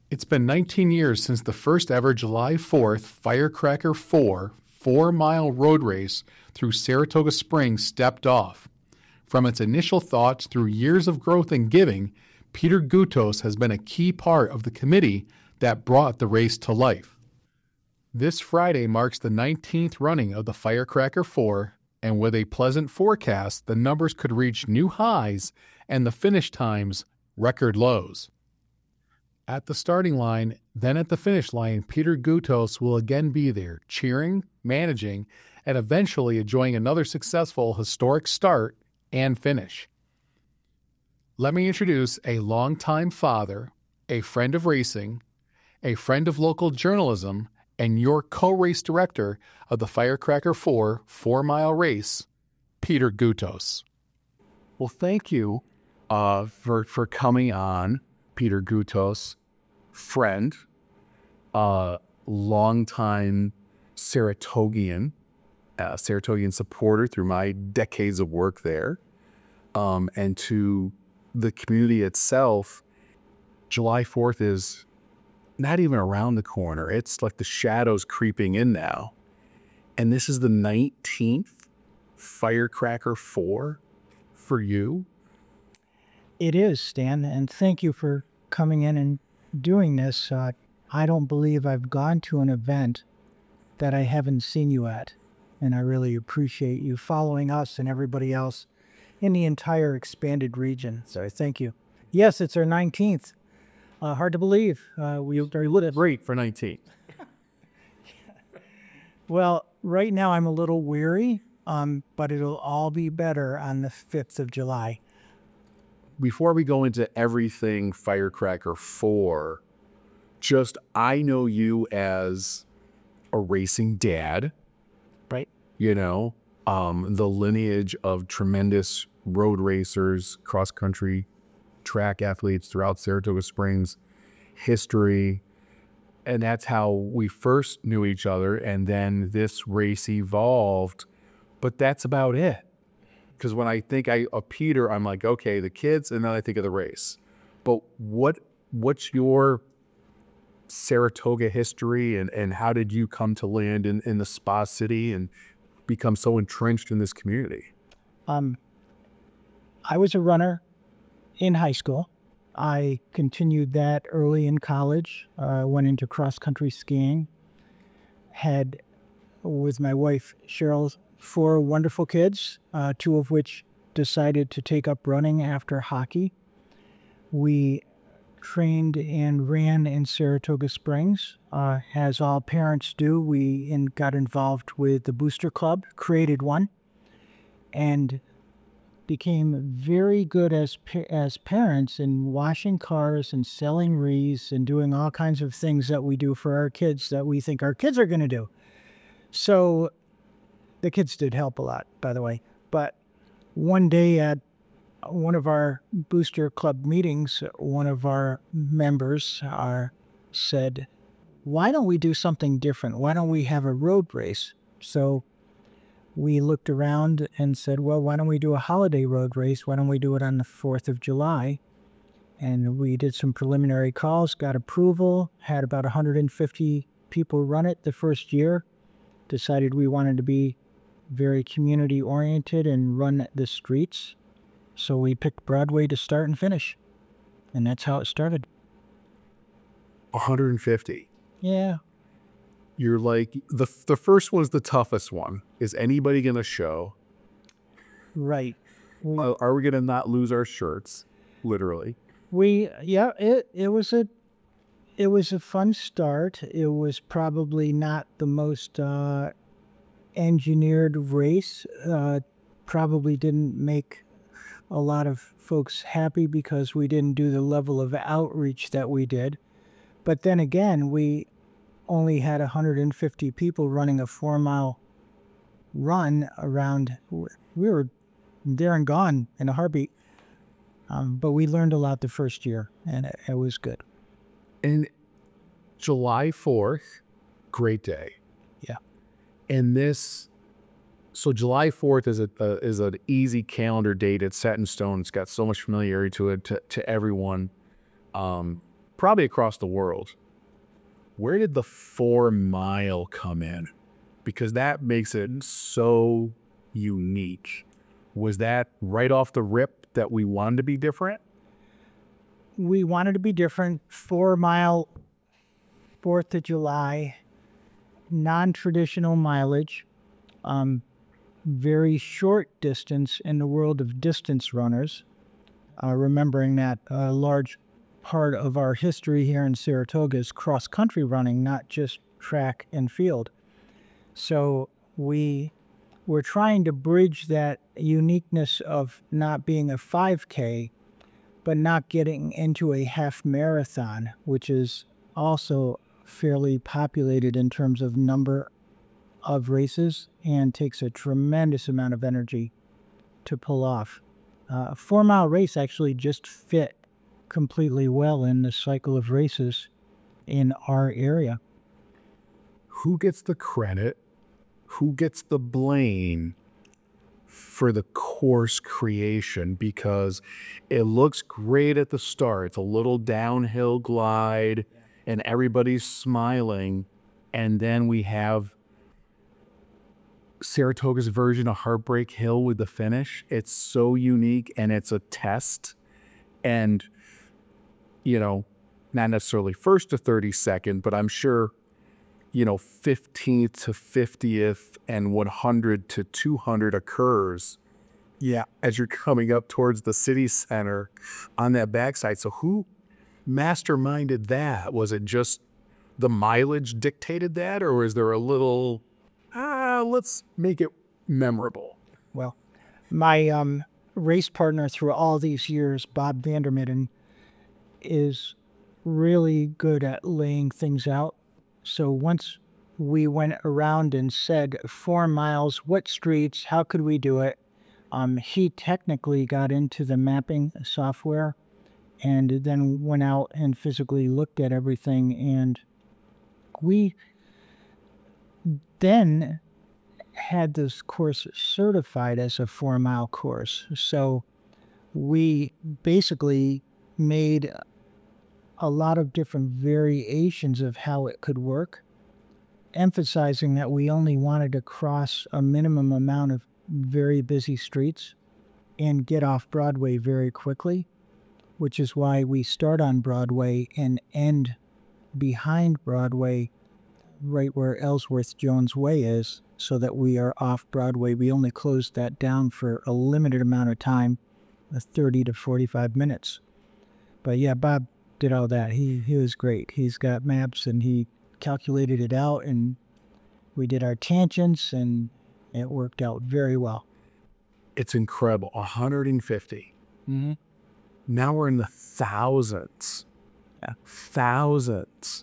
It's been 19 years since the first ever July 4th Firecracker 4 4-mile road race through Saratoga Springs stepped off. From its initial thoughts through years of growth and giving, Peter Gutos has been a key part of the committee that brought the race to life. This Friday marks the 19th running of the Firecracker 4, and with a pleasant forecast, the numbers could reach new highs and the finish times record lows. At the starting line, then at the finish line, Peter Gutos will again be there, cheering, managing, and eventually enjoying another successful historic start and finish. Let me introduce a longtime father, a friend of racing, a friend of local journalism, and your co-race director of the Firecracker 4 4-mile race, Peter Gutos. Well, thank you for coming on, Peter Gutos, friend, longtime Saratogian supporter through my decades of work there, and to the community itself. July 4th is not even around the corner. It's like the shadows creeping in now. And this is the 19th Firecracker 4 for you. It is, Stan, and thank you for coming in and doing this. I don't believe I've gone to an event that I haven't seen you at, and I really appreciate you following us and everybody else in the entire expanded region. So thank you. Yes, it's our 19th. Hard to believe. We are Great for 19. Well, right now I'm a little weary, but it'll all be better on the 5th of July. Before we go into everything Firecracker 4, I know you as a racing dad, Right. the lineage of tremendous road racers, cross-country track athletes throughout Saratoga Springs history. And that's how we first knew each other. And then this race evolved, but that's about it. Because when I think of Peter, I'm like, okay, the kids, and then I think of the race. But what's your Saratoga history, and how did you come to land in the Spa City and become so entrenched in this community? I was a runner in high school. I continued that early in college, went into cross-country skiing, had, with my wife, Cheryl, 4 wonderful kids, 2 of which decided to take up running after hockey. We trained and ran in Saratoga Springs. As all parents do, we got involved with the Booster Club, created one, and became very good as parents in washing cars and selling wreaths and doing all kinds of things that we do for our kids that we think our kids are going to do. So the kids did help a lot, by the way. But one day at one of our Booster Club meetings, one of our members said, why don't we do something different? Why don't we have a road race? So we looked around and said, well, why don't we do a holiday road race? Why don't we do it on the 4th of July? And we did some preliminary calls, got approval, had about 150 people run it the first year, decided we wanted to be very community oriented and run the streets. So we picked Broadway to start and finish. And that's how it started. 150. Yeah. You're like, the first one's the toughest one. Is anybody going to show? Right. Are we going to not lose our shirts? Literally. It was a fun start. It was probably not the most engineered race. Probably didn't make a lot of folks happy because we didn't do the level of outreach that we did. But then again, we only had 150 people running a 4-mile run around. We were there and gone in a heartbeat. But we learned a lot the first year, and it was good. And July 4th, great day. Yeah. And so July 4th is an easy calendar date. It's set in stone. It's got so much familiarity to it, to everyone. probably across the world. Where did the 4 mile come in? Because that makes it so unique. Was that right off the rip that we wanted to be different? We wanted to be different. 4 mile, 4th of July, non-traditional mileage, very short distance in the world of distance runners, remembering that a large part of our history here in Saratoga is cross-country running, not just track and field. So we were trying to bridge that uniqueness of not being a 5K, but not getting into a half marathon, which is also fairly populated in terms of number of races and takes a tremendous amount of energy to pull off. A 4 mile race actually just fit completely well in the cycle of races in our area. Who gets the credit? Who gets the blame for the course creation? Because it looks great at the start. It's a little downhill glide and everybody's smiling. And then we have Saratoga's version of Heartbreak Hill with the finish. It's so unique and it's a test. And, you know, not necessarily first to 32nd, but I'm sure, 15th to 50th and 100 to 200 occurs. Yeah, as you're coming up towards the city center on that backside. So who masterminded that? Was it just the mileage dictated that, or is there a little, let's make it memorable? Well, my race partner through all these years, Bob Vandermidden, is really good at laying things out. So once we went around and said 4 miles, what streets, how could we do it? He technically got into the mapping software and then went out and physically looked at everything. And we then had this course certified as a 4 mile course. So we basically made a lot of different variations of how it could work, emphasizing that we only wanted to cross a minimum amount of very busy streets and get off Broadway very quickly, which is why we start on Broadway and end behind Broadway right where Ellsworth Jones Way is, so that we are off Broadway. We only closed that down for a limited amount of time, 30 to 45 minutes. But yeah, Bob did all that. He was great. He's got maps and he calculated it out, and we did our tangents and it worked out very well. It's incredible. 150. Mm-hmm. Now we're in the thousands. Yeah. Thousands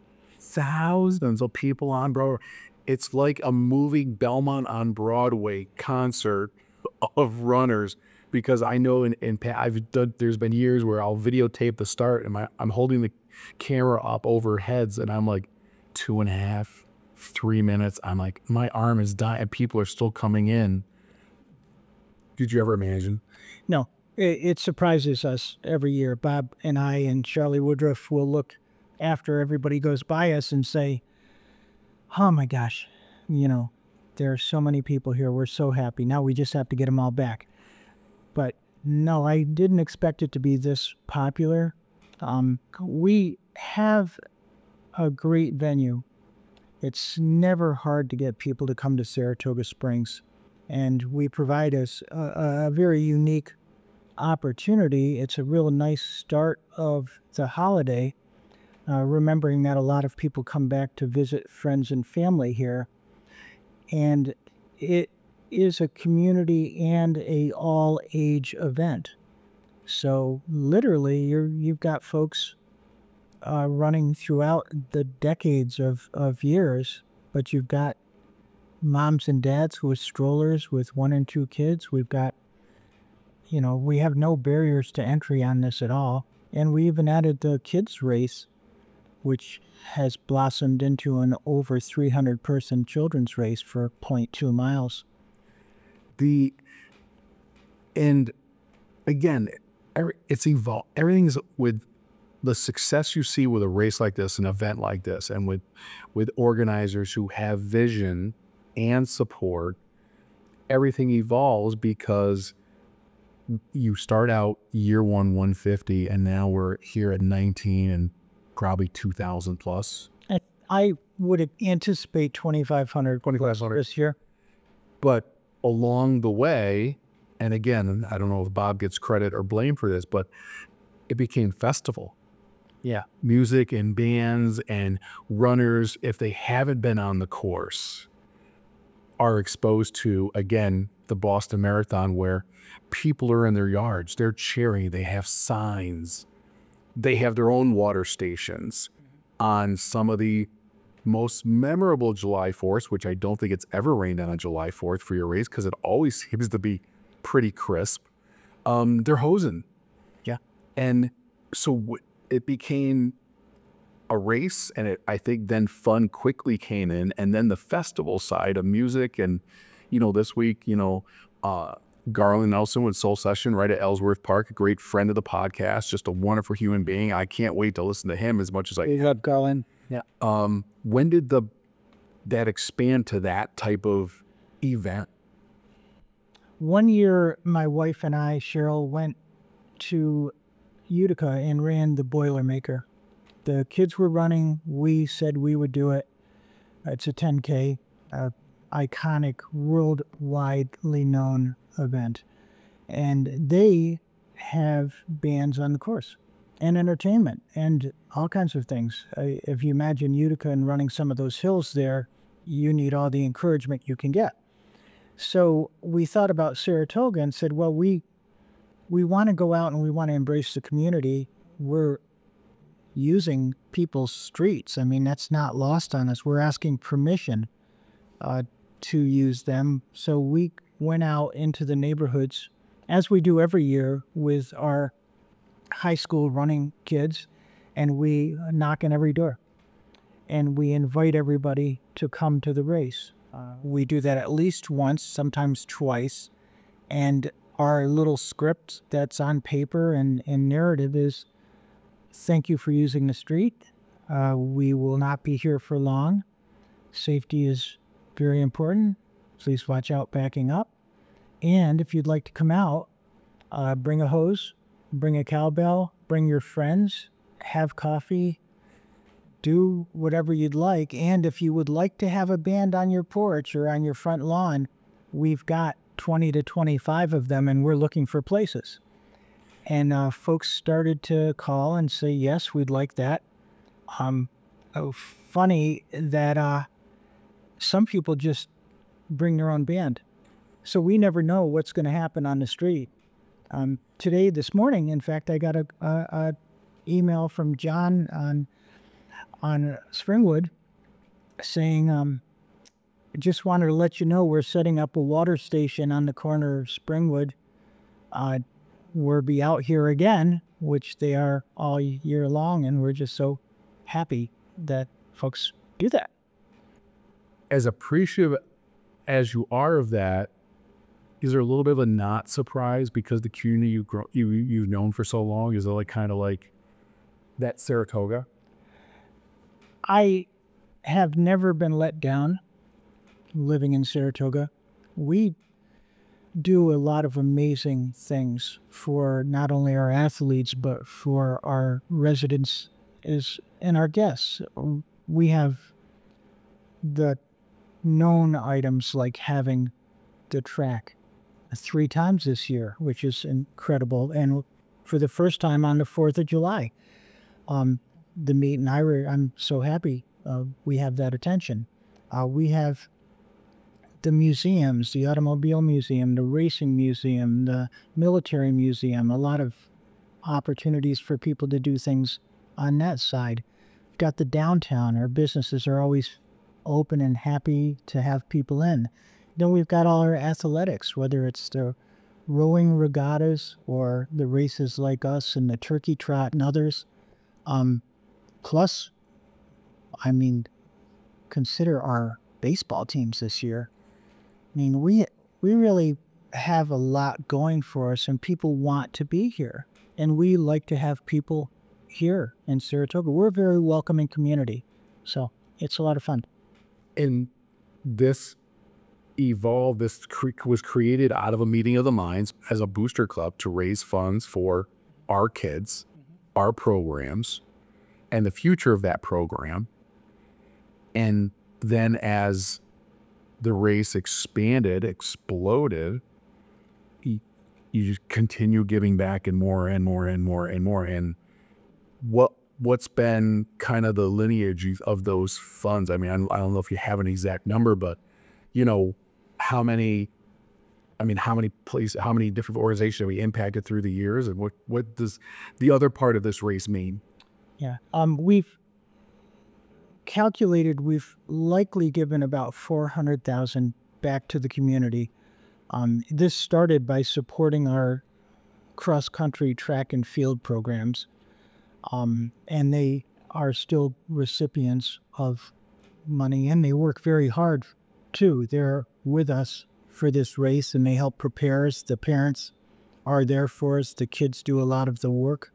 of people on Broadway. It's like a movie Belmont on Broadway concert of runners, because I know there's been years where I'll videotape the start and I'm holding the camera up over heads and I'm like 2.5, 3 minutes. I'm like, my arm is dying and people are still coming in. Did you ever imagine? No, it surprises us every year. Bob and I and Charlie Woodruff will look after everybody goes by us and say, oh my gosh, there are so many people here. We're so happy. Now we just have to get them all back. But no, I didn't expect it to be this popular. We have a great venue. It's never hard to get people to come to Saratoga Springs. And we provide us a very unique opportunity. It's a real nice start of the holiday, remembering that a lot of people come back to visit friends and family here. And it is a community and a all-age event. So literally, you've got folks running throughout the decades of years, but you've got moms and dads with strollers with 1 and 2 kids. We've got, we have no barriers to entry on this at all. And we even added the kids race, which has blossomed into an over 300-person children's race for 0.2 miles. And again, it's evolved. Everything's with the success you see with a race like this, an event like this, and with organizers who have vision and support, everything evolves because you start out year one 150, and now we're here at 19 and probably 2,000 plus. I would anticipate 2,500 this year. But along the way, and again, I don't know if Bob gets credit or blame for this, but it became festival. Yeah. Music and bands and runners, if they haven't been on the course, are exposed to, again, the Boston Marathon, where people are in their yards, they're cheering, they have signs, they have their own water stations on some of the most memorable July 4th, which I don't think it's ever rained on July 4th for your race because it always seems to be pretty crisp. They're hosing. Yeah. And so it became a race, and I think then fun quickly came in, and then the festival side of music. And, this week, Garland Nelson with Soul Session right at Ellsworth Park, a great friend of the podcast, just a wonderful human being. I can't wait to listen to him as much as I love Garland. Yeah. When did that expand to that type of event? One year, my wife and I, Cheryl, went to Utica and ran the Boilermaker. The kids were running. We said we would do it. It's a 10K, iconic, worldwidely known event. And they have bands on the course and entertainment and all kinds of things. If you imagine Utica and running some of those hills there, you need all the encouragement you can get. So we thought about Saratoga and said, well, we want to go out and we want to embrace the community. We're using people's streets. I mean, that's not lost on us. We're asking permission to use them. So we went out into the neighborhoods, as we do every year with our high school running kids, and we knock on every door. And we invite everybody to come to the race. We do that at least once, sometimes twice. And our little script that's on paper and narrative is, thank you for using the street. We will not be here for long. Safety is very important. Please watch out backing up. And if you'd like to come out, bring a hose, bring a cowbell, bring your friends, have coffee, do whatever you'd like. And if you would like to have a band on your porch or on your front lawn, we've got 20 to 25 of them, and we're looking for places. And folks started to call and say, yes, we'd like that. Funny that some people just bring their own band. So we never know what's going to happen on the street. This morning, in fact, I got a email from John on Springwood saying, just wanted to let you know we're setting up a water station on the corner of Springwood. We'll be out here again, which they are all year long, and we're just so happy that folks do that. As appreciative as you are of that, is there a little bit of a not surprise because the community you've known for so long? Is it kind of like that Saratoga? I have never been let down living in Saratoga. We do a lot of amazing things for not only our athletes, but for our residents and our guests. We have the known items like having the track 3 times this year, which is incredible. And for the first time on the 4th of July, the meet and I'm so happy we have that attention. We have the museums, the Automobile Museum, the Racing Museum, the Military Museum, a lot of opportunities for people to do things on that side. We've got the downtown. Our businesses are always open and happy to have people in. Then we've got all our athletics, whether it's the rowing regattas or the races like us and the turkey trot and others. Plus, consider our baseball teams this year. We really have a lot going for us, and people want to be here. And we like to have people here in Saratoga. We're a very welcoming community, so it's a lot of fun. And this was created out of a meeting of the minds as a booster club to raise funds for our kids, our programs, and the future of that program. And then as the race exploded, you just continue giving back and more and more and more and more. And what's been kind of the lineage of those funds? I mean, I don't know if you have an exact number, but how many different organizations have we impacted through the years, and what does the other part of this race mean? Yeah. We've calculated we've likely given about $400,000 back to the community. This started by supporting our cross-country track and field programs, and they are still recipients of money, and they work very hard too. They're with us for this race, and they help prepare us. The parents are there for us. The kids do a lot of the work.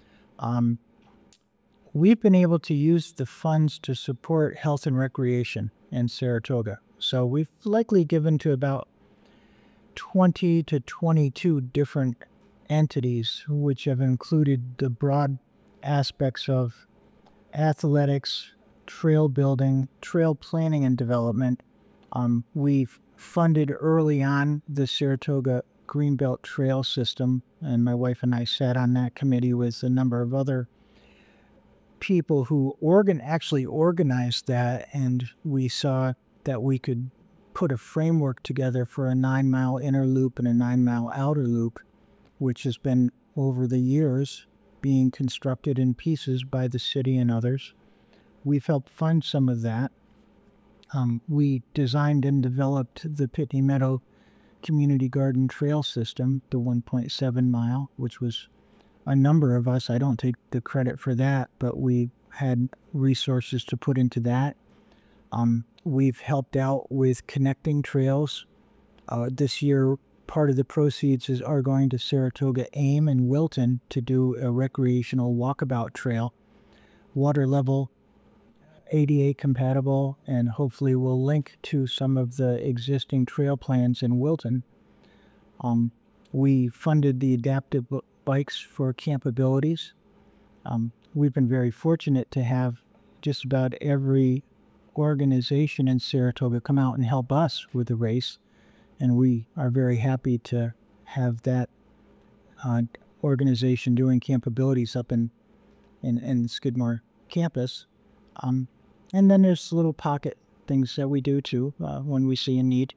We've been able to use the funds to support health and recreation in Saratoga. So we've likely given to about 20 to 22 different entities, which have included the broad aspects of athletics, trail building, trail planning and development. We've funded early on the Saratoga Greenbelt Trail System, and my wife and I sat on that committee with a number of other people who actually organized that, and we saw that we could put a framework together for a 9-mile inner loop and a 9-mile outer loop, which has been over the years being constructed in pieces by the city and others. We've helped fund some of that. We designed and developed the Pitney Meadow Community Garden Trail System, the 1.7 mile, which was a number of us. I don't take the credit for that, but we had resources to put into that. We've helped out with connecting trails. This year, part of the proceeds are going to Saratoga AIM and Wilton to do a recreational walkabout trail, water level, ADA compatible, and hopefully will link to some of the existing trail plans in Wilton. We funded the adaptive bikes for campabilities. We've been very fortunate to have just about every organization in Saratoga come out and help us with the race, and we are very happy to have that organization doing campabilities up in Skidmore campus. And then there's little pocket things that we do too when we see a need.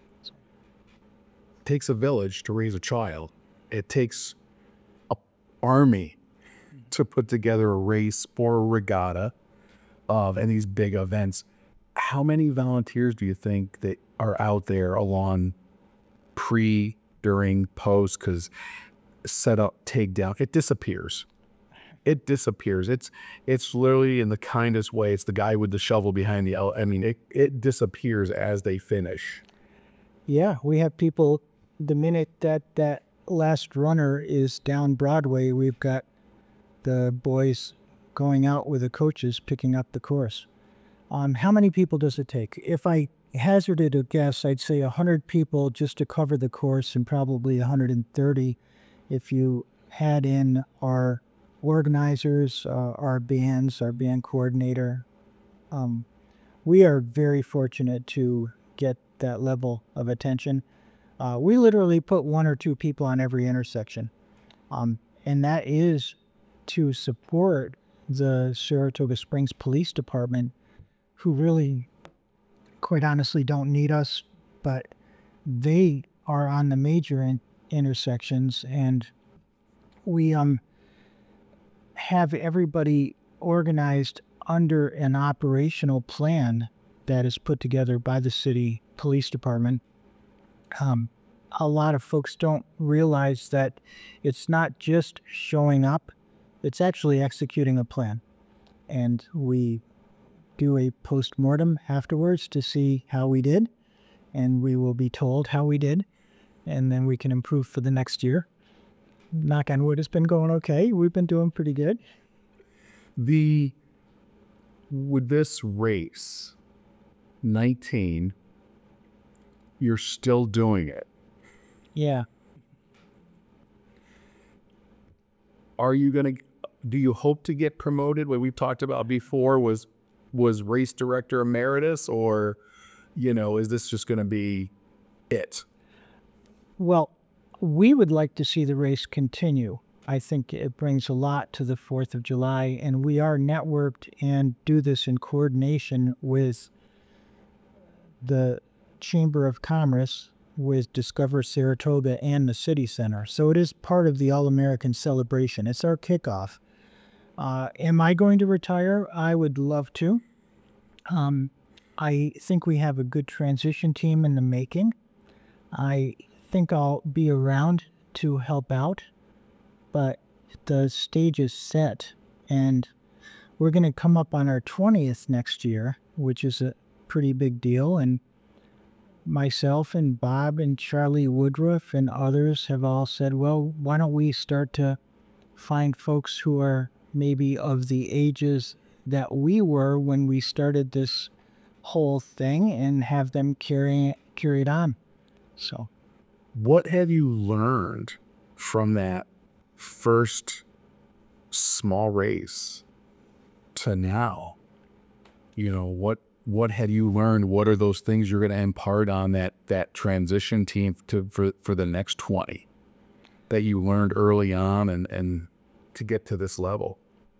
It takes a village to raise a child. It takes an army to put together a race or a regatta and these big events. How many volunteers do you think that are out there along pre, during, post? Because set up, take down, it disappears. It disappears. It's literally in the kindest way. It's the guy with the shovel behind it disappears as they finish. Yeah, we have people, the minute that last runner is down Broadway, we've got the boys going out with the coaches picking up the course. How many people does it take? If I hazarded a guess, I'd say 100 people just to cover the course, and probably 130 if you had in our organizers, our bands, our band coordinator. We are very fortunate to get that level of attention. We literally put 1 or 2 people on every intersection. And that is to support the Saratoga Springs Police Department, who really, quite honestly, don't need us, but they are on the major intersections, and we have everybody organized under an operational plan that is put together by the city police department. A lot of folks don't realize that it's not just showing up, it's actually executing a plan. And we do a post-mortem afterwards to see how we did, and we will be told how we did, and then we can improve for the next year. Knock on wood, it's been going okay. We've been doing pretty good. With this race, 19, you're still doing it. Yeah. Do you hope to get promoted? What we've talked about before was race director emeritus, or, is this just going to be it? Well, we would like to see the race continue. I think it brings a lot to the 4th of July, and we are networked and do this in coordination with the Chamber of Commerce, with Discover Saratoga and the City Center. So it is part of the All-American celebration. It's our kickoff. Am I going to retire? I would love to. I think we have a good transition team in the making. I think I'll be around to help out, but the stage is set, and we're going to come up on our 20th next year, which is a pretty big deal. And myself and Bob and Charlie Woodruff and others have all said, well, why don't we start to find folks who are maybe of the ages that we were when we started this whole thing and have them carry it on. So what have you learned from that first small race to now? What have you learned? What are those things you're going to impart on that transition team for the next 20 that you learned early on and to get to this level?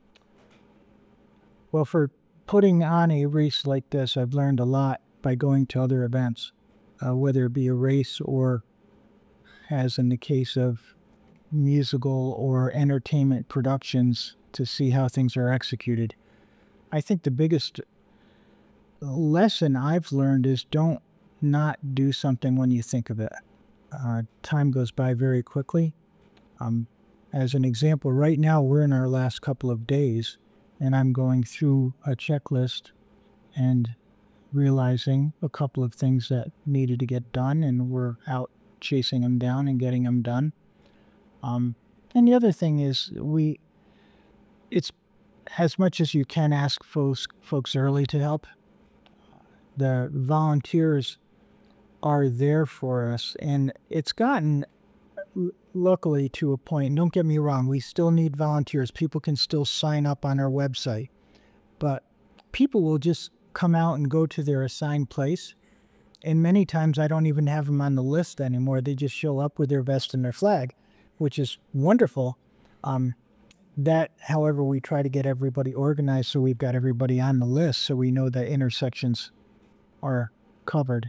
Well, for putting on a race like this, I've learned a lot by going to other events, whether it be a race or, as in the case of musical or entertainment productions, to see how things are executed. I think the biggest lesson I've learned is don't not do something when you think of it. Time goes by very quickly. As an example, right now we're in our last couple of days, and I'm going through a checklist and realizing a couple of things that needed to get done, and we're out chasing them down and getting them done. And the other thing is it's as much as you can ask folks early to help. The volunteers are there for us, and it's gotten luckily to a point. Don't get me wrong, we still need volunteers. People can still sign up on our website, but people will just come out and go to their assigned place, and many times I don't even have them on the list anymore. They just show up with their vest and their flag, which is wonderful. That, however, we try to get everybody organized so we've got everybody on the list so we know that intersections are covered.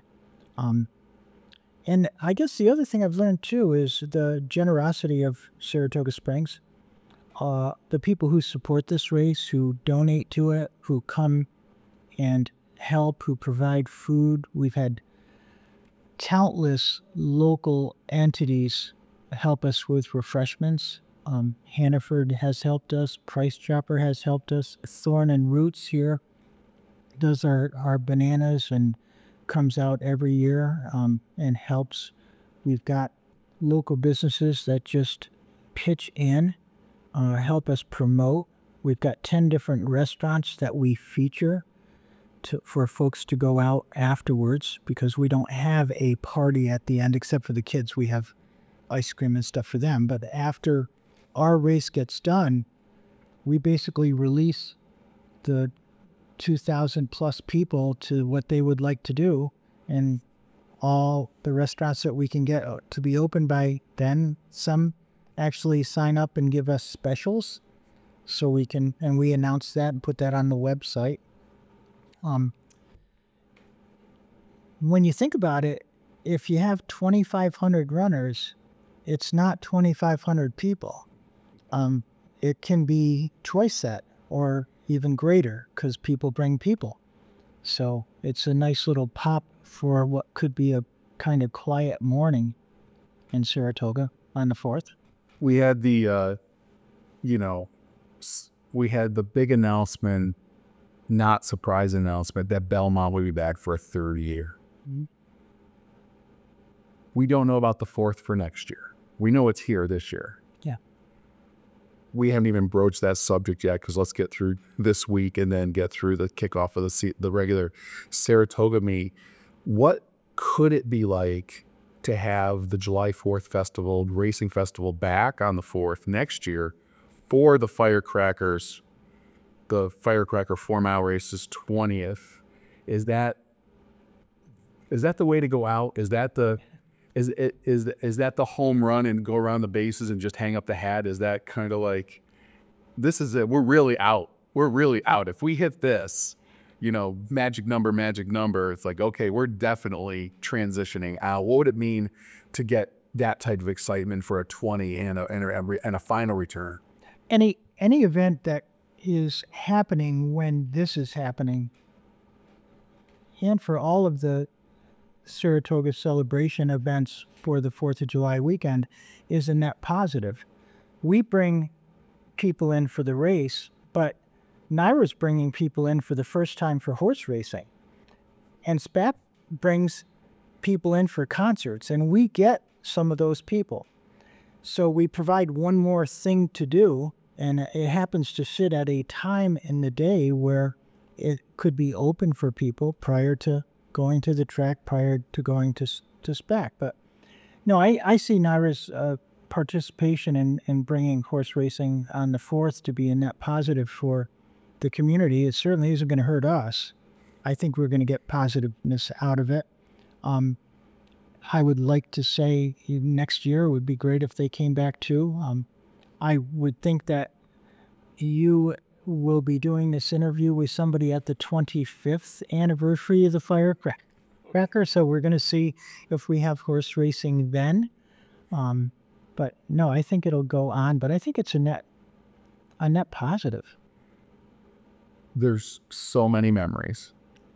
And I guess the other thing I've learned too is the generosity of Saratoga Springs. The people who support this race, who donate to it, who come and help, who provide food. We've had countless local entities help us with refreshments. Hannaford has helped us. Price Chopper has helped us. Thorn and Roots here does our bananas and comes out every year and helps. We've got local businesses that just pitch in, help us promote. We've got 10 different restaurants that we feature for folks to go out afterwards, because we don't have a party at the end except for the kids. We have ice cream and stuff for them. But after our race gets done, we basically release the 2,000 plus people to what they would like to do, and all the restaurants that we can get to be open by then. Some actually sign up and give us specials, so we can, and we announce that and put that on the website. When you think about it, if you have 2,500 runners, it's not 2,500 people. It can be twice that or even greater, because people bring people. So it's a nice little pop for what could be a kind of quiet morning in Saratoga on the 4th. We had the, we had the big announcement, not surprise announcement, that Belmont will be back for a third year. Mm-hmm. We don't know about the 4th for next year. We know it's here this year. Yeah. we haven't even broached that subject yet, because let's get through this week and then get through the kickoff of the regular Saratoga meet. What could it be like to have the July 4th festival, racing festival, back on the 4th next year for the Firecrackers, the Firecracker 4-mile race's 20th? Is that the way to go out? Is that the home run and go around the bases and just hang up the hat? Is that kind of like, this is it? We're really out. We're really out. If we hit this, magic number, it's like, okay, we're definitely transitioning out. What would it mean to get that type of excitement for a 20 and a final return? Any event that is happening when this is happening, and for all of the Saratoga celebration events for the 4th of July weekend, is a net positive. We bring people in for the race, but NYRA's bringing people in for the first time for horse racing. And SPAP brings people in for concerts, and we get some of those people. So we provide one more thing to do, and it happens to sit at a time in the day where it could be open for people prior to going to the track, prior to going to SPAC. But no, I see NYRA's participation in bringing horse racing on the 4th to be a net positive for the community. It certainly isn't going to hurt us. I think we're going to get positiveness out of it. I would like to say next year would be great if they came back too. I would think that you will be doing this interview with somebody at the 25th anniversary of the Firecracker, so we're going to see if we have horse racing then. But no, I think it'll go on, but I think it's a net positive. There's so many memories,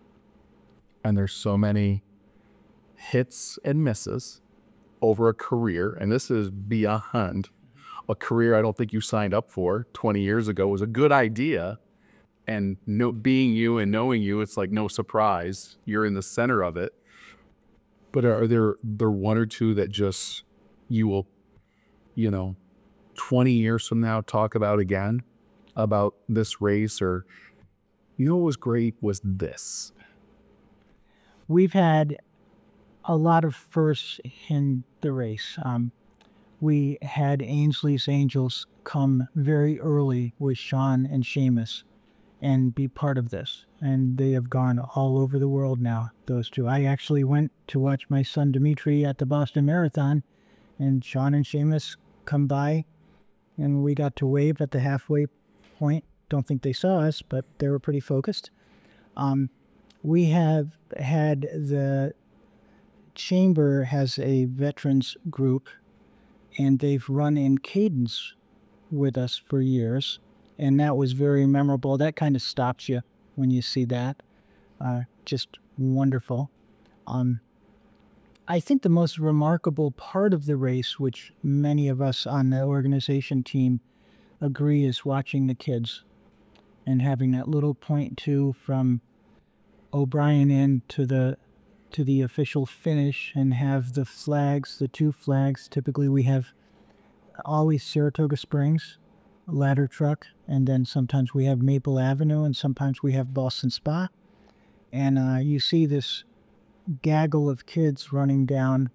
and there's so many hits and misses over a career, and this is beyond a career I don't think you signed up for 20 years ago. It was a good idea, and being you and knowing you, it's like no surprise. You're in the center of it. But are there one or two that just you will, 20 years from now talk about again, about this race? Or, what was great was this? We've had a lot of firsts in the race. We had Ainsley's Angels come very early with Sean and Seamus and be part of this. And they have gone all over the world now, those two. I actually went to watch my son Dimitri at the Boston Marathon, and Sean and Seamus come by, and we got to wave at the halfway point. Don't think they saw us, but they were pretty focused. We have had the Chamber has a veterans group, and they've run in cadence with us for years, and that was very memorable. That kind of stops you when you see that. Just wonderful. I think the most remarkable part of the race, which many of us on the organization team agree, is watching the kids and having that little 0.2 from O'Brien in to the official finish, and have the flags, the two flags. Typically we have always Saratoga Springs, ladder truck, and then sometimes we have Maple Avenue, and sometimes we have Boston Spa. And you see this gaggle of kids running down.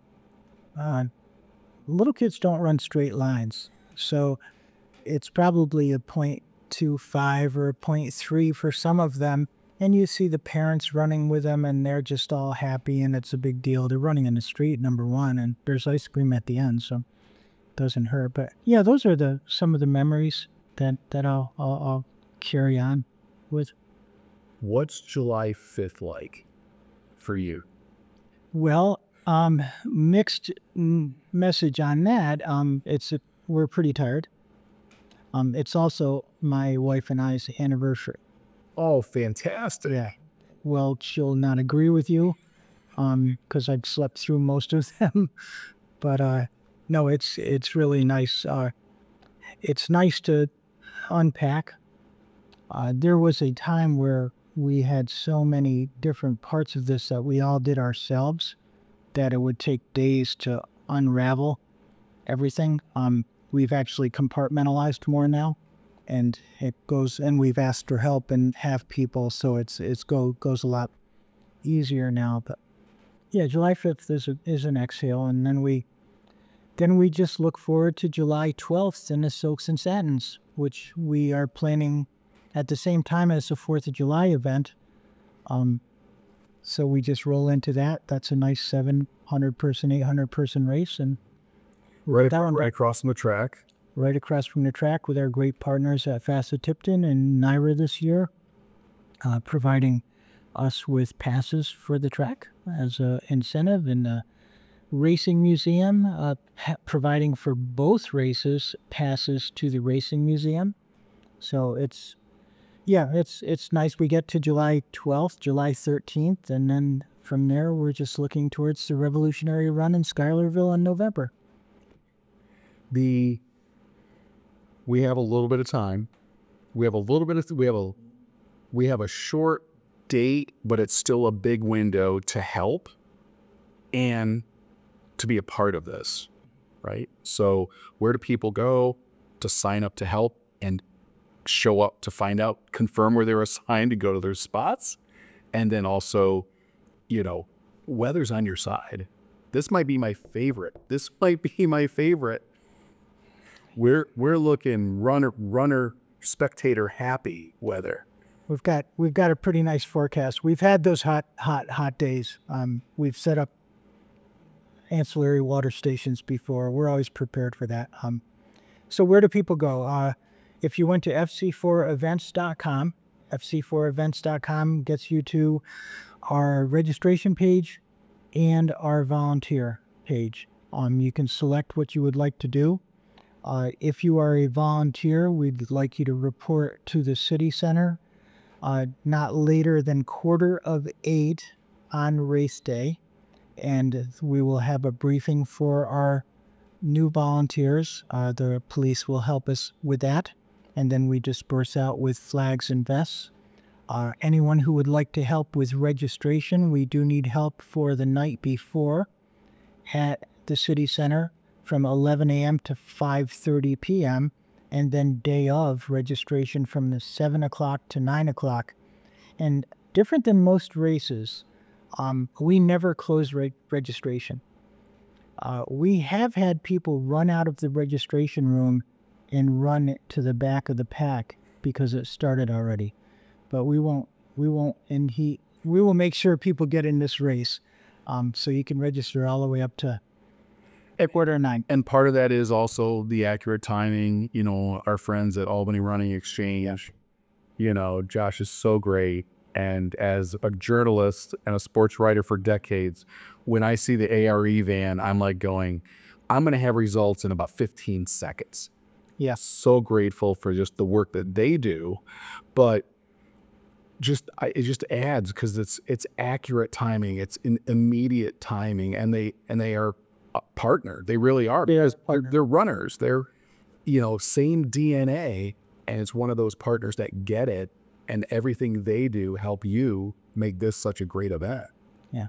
Little kids don't run straight lines, so it's probably a 0.25 or a 0.3 for some of them. And you see the parents running with them, and they're just all happy, and it's a big deal. They're running in the street, number one, and there's ice cream at the end, so it doesn't hurt. But yeah, those are some of the memories that I'll carry on with. What's July 5th like for you? Well, mixed message on that. We're pretty tired. It's also my wife and I's anniversary. Oh, fantastic. Yeah. Well, she'll not agree with you, because I've slept through most of them. But no, it's really nice. It's nice to unpack. There was a time where we had so many different parts of this that we all did ourselves that it would take days to unravel everything. we've actually compartmentalized more now, and it goes. And we've asked for help and have people, so goes a lot easier now. But yeah, July 5th is an exhale, and then we just look forward to July 12th and the Silks and Satins, which we are planning at the same time as the 4th of July event. So we just roll into that. That's a nice 700-person, 800-person race, and Right, that one right across from the track. right across from the track with our great partners at FASA Tipton and NYRA this year, providing us with passes for the track as an incentive, and the Racing Museum providing for both races passes to the Racing Museum. So it's nice. We get to July 12th, July 13th, and then from there we're just looking towards the Revolutionary Run in Schuylerville in November. We have a little bit of time. We have a short date, but it's still a big window to help and to be a part of this, right? So where do people go to sign up to help and show up to find out, confirm where they're assigned to go to their spots? And then also, weather's on your side. This might be my favorite. We're looking runner spectator happy weather. We've got a pretty nice forecast. We've had those hot days. We've set up ancillary water stations before. We're always prepared for that. So where do people go? If you went to fc4events.com, fc4events.com gets you to our registration page and our volunteer page. You can select what you would like to do. If you are a volunteer, we'd like you to report to the city center not later than 7:45 on race day, and we will have a briefing for our new volunteers. The police will help us with that, and then we disperse out with flags and vests. Anyone who would like to help with registration, we do need help for the night before at the city center from 11 a.m. to 5:30 p.m., and then day of registration from the 7 o'clock to 9 o'clock. And different than most races, we never close registration. We have had people run out of the registration room and run to the back of the pack because it started already. But we won't, and we will make sure people get in this race. So you can register all the way up to 8:45. And part of that is also the accurate timing. Our friends at Albany Running Exchange, Josh is so great. And as a journalist and a sports writer for decades, when I see the ARE van, I'm like going, I'm going to have results in about 15 seconds. Yeah. So grateful for just the work that they do. But it just adds, because it's accurate timing. It's an immediate timing. And they are a partner. They really are, because they're runners. They're, same DNA. And it's one of those partners that get it. And everything they do help you make this such a great event. Yeah.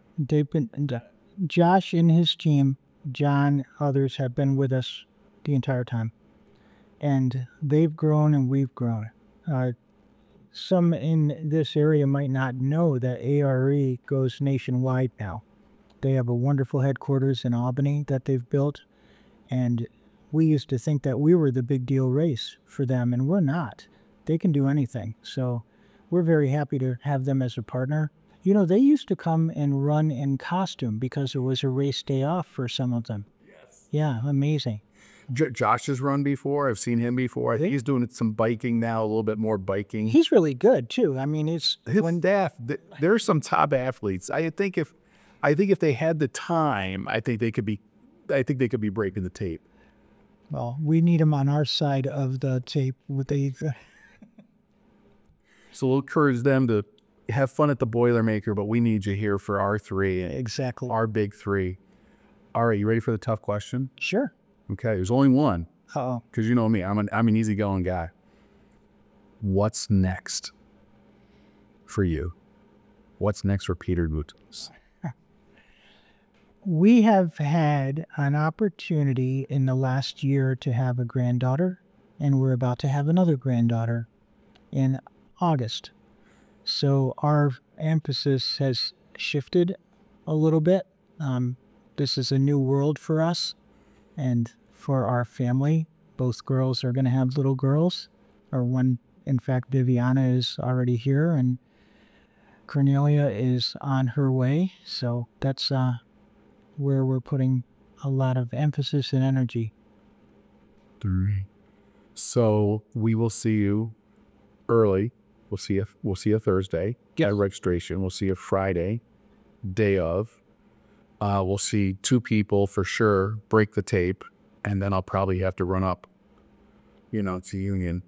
Josh and his team, John, others have been with us the entire time. And they've grown and we've grown. Some in this area might not know that ARE goes nationwide now. They have a wonderful headquarters in Albany that they've built. And we used to think that we were the big deal race for them, and we're not. They can do anything. So we're very happy to have them as a partner. They used to come and run in costume because it was a race day off for some of them. Yes. Yeah, amazing. Josh has run before. I've seen him before. I think he's doing some biking now, a little bit more biking. He's really good too. I mean, his staff. There are some top athletes. I think if they had the time, I think they could be breaking the tape. Well, we need them on our side of the tape. So we'll encourage them to have fun at the Boilermaker, but we need you here for our three. Exactly. Our big three. All right, you ready for the tough question? Sure. Okay, there's only one. Uh-oh. Because you know me, I'm an easygoing guy. What's next for you? What's next for Peter Gutos? We have had an opportunity in the last year to have a granddaughter, and we're about to have another granddaughter in August. So our emphasis has shifted a little bit. This is a new world for us and for our family. Both girls are going to have little girls, or one, in fact, Viviana is already here, and Cornelia is on her way. So that's where we're putting a lot of emphasis and energy. 3. So we will see you early. We'll see you Thursday at registration. We'll see you Friday, day of. We'll see 2 people for sure, break the tape, and then I'll probably have to run up, to Union.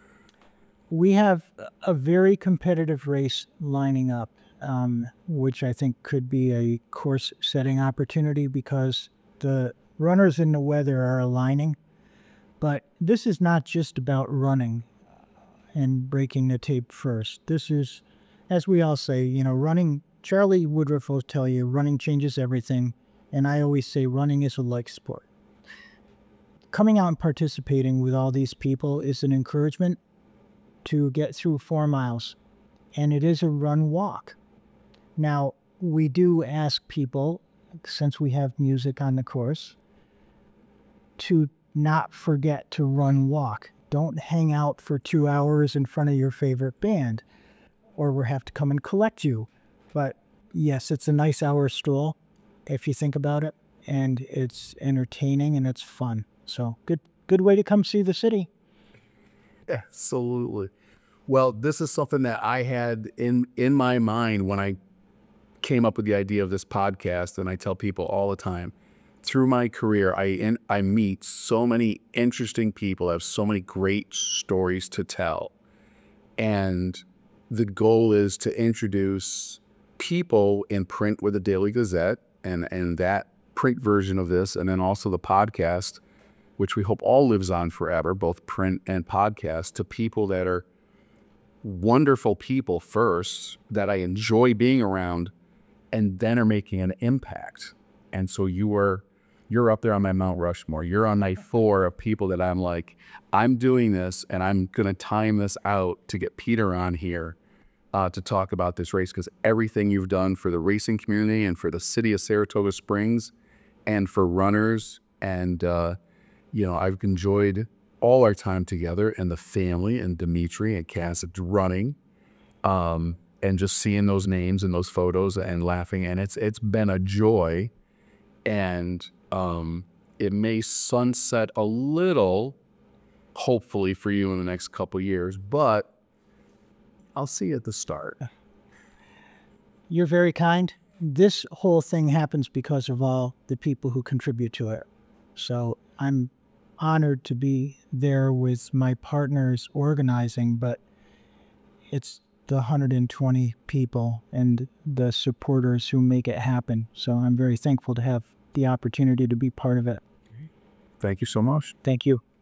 We have a very competitive race lining up, which I think could be a course-setting opportunity because the runners in the weather are aligning. But this is not just about running and breaking the tape first. This is, as we all say, running. Charlie Woodruff will tell you, running changes everything. And I always say running is a like sport. Coming out and participating with all these people is an encouragement to get through 4 miles. And it is a run walk. Now, we do ask people, since we have music on the course, to not forget to run walk. Don't hang out for 2 hours in front of your favorite band, or we'll have to come and collect you. But yes, it's a nice hour stroll if you think about it, and it's entertaining and it's fun. So good way to come see the city. Absolutely. Well, this is something that I had in my mind when I came up with the idea of this podcast, and I tell people all the time. Through my career, I meet so many interesting people, have so many great stories to tell. And the goal is to introduce people in print with the Daily Gazette and that print version of this, and then also the podcast, which we hope all lives on forever, both print and podcast, to people that are wonderful people first, that I enjoy being around, and then are making an impact. And so you're up there on my Mount Rushmore. You're on my 4 of people that I'm like, I'm doing this, and I'm going to time this out to get Peter on here to talk about this race, because everything you've done for the racing community and for the city of Saratoga Springs and for runners. And, I've enjoyed all our time together, and the family and Dimitri and Cass running, and just seeing those names and those photos and laughing. And it's been a joy. And it may sunset a little, hopefully for you in the next couple of years, but I'll see you at the start. You're very kind. This whole thing happens because of all the people who contribute to it. So I'm honored to be there with my partners organizing, but it's the 120 people and the supporters who make it happen. So I'm very thankful to have the opportunity to be part of it. Thank you so much. Thank you.